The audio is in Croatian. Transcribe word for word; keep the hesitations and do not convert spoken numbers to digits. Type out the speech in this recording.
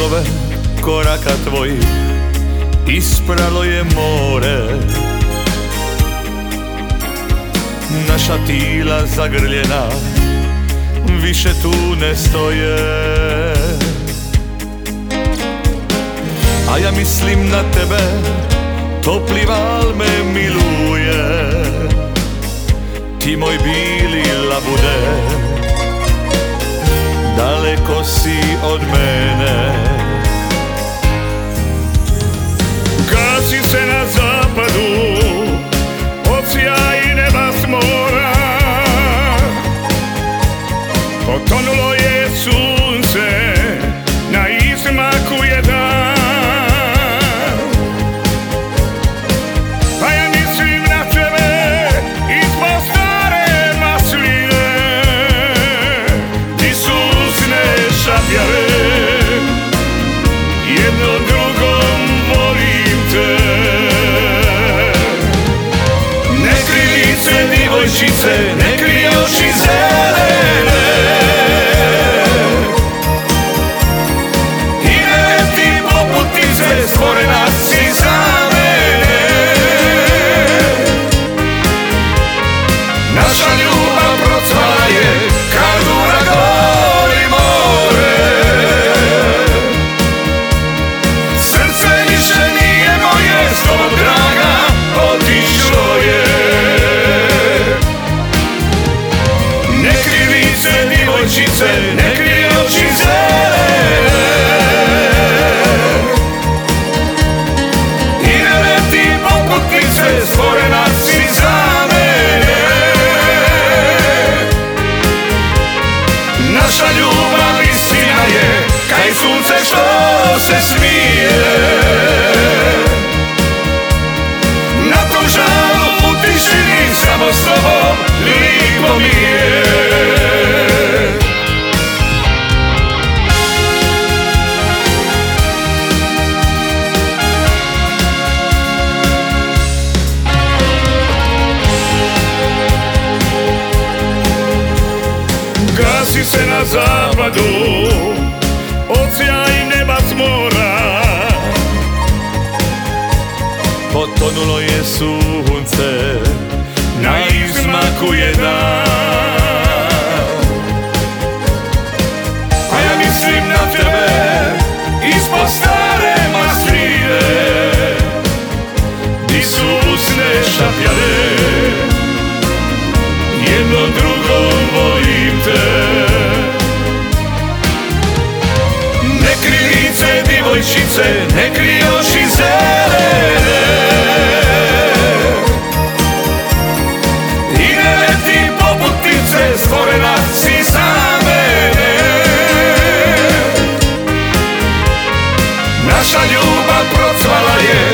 tragove koraka tvojih ispralo je more. Naša tila zagrljena više tu ne stoje, a ja mislim na tebe, topli val me miluje. Ti moj bili labude, daleko si od mene. Gasi se na zapadu od sjaj neba s mora, potonulo je sunce, na izmaku je dan. A ja mislim na tebe ispod stare masline, di su usne šapjare, jedno drugom volim te. Ne krij se divojčice, ne krij oči zelene, i ne leti poput ptice, stvorena si za mene. Naša ljubav procvala je kao dura gori more. Srce više nije moje, s tobom draga otišlo je. Ne krij se divojčice, ne krij oči zelene, i ne leti poput ptice, stvorena si za mene. Naša ljubav istina je, kaj sunce što se smije. Na tom žalu u tišini samo s tobom lipo mi je. Gasi se na zapadu od sjaj neba s mora, Potonulo je sunce, na izmaku je dan. A ja mislim na tebe ispod stare masline, di su usne šapjale, jedno drugom volim te. Ne krij lice divojčice, ne krij oči zelene, i ne leti poput ptice, stvorena si za mene. Naša ljubav procvala je